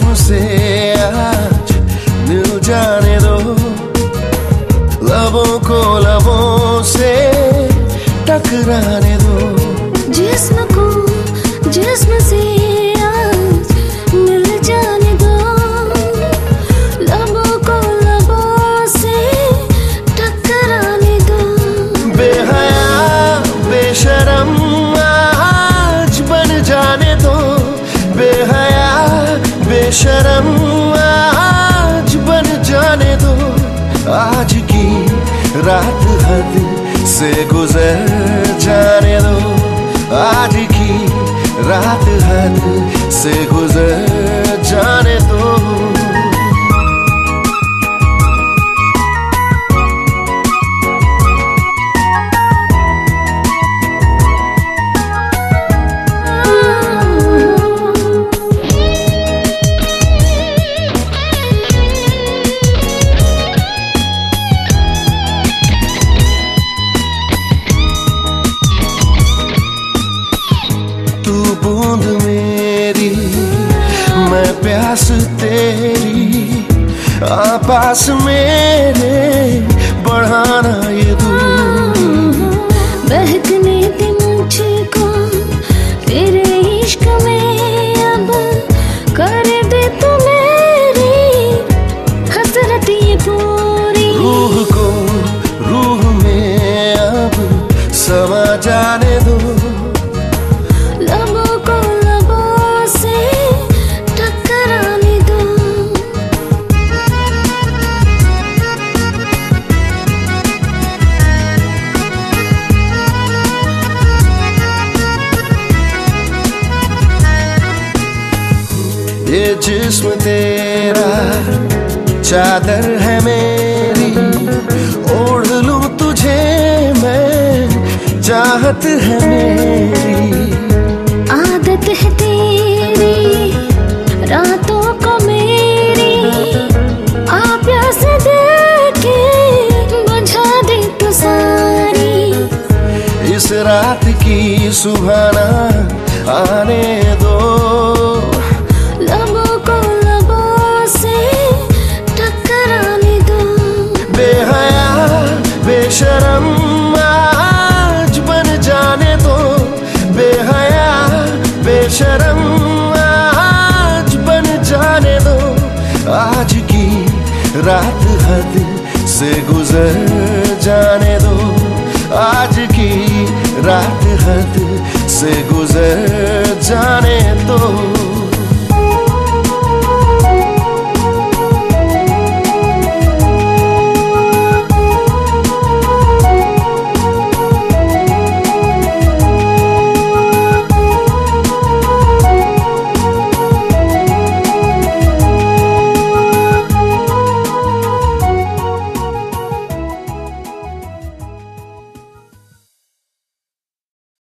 जिस्म से आज मिल जाने दो, लबों को लबों से टकराने दो। जिस्म को जिस्म से आज मिल जाने दो, लबों को लबों से टकराने दो। बेहया बेशरम आज बन जाने दो, बेहया बेशरम आज बन जाने दो। आज की रात हद से गुजर जाने दो, आज की रात हद से गुजर जाने दो। बूंद मेरी मैं प्यास तेरी, पास मेरे बढ़ाना ये दूरी। बहकने दे मुझको तेरे इश्क में, अब कर दे तू मेरी हसरत ये पूरी। रूह को रूह में अब समा जाने दो, लबों को लबों से टकराने दो। ये जिस्म तेरा चादर है मेरी, ओढ़ लूं तुझे मैं, चाहत है मेरी। आदत है तेरी रातों को मेरी, आ प्यास देके बुझा दे तू सारी। इस रात की सुहाना आने दो, लबों को लबों से टकराने दो। बेहया बेशरम आज बन जाने दो, बेहया बेशरम आज बन जाने दो। आज की रात हद से गुजर जाने दो, आज की रात हद से गुजर जाने दो।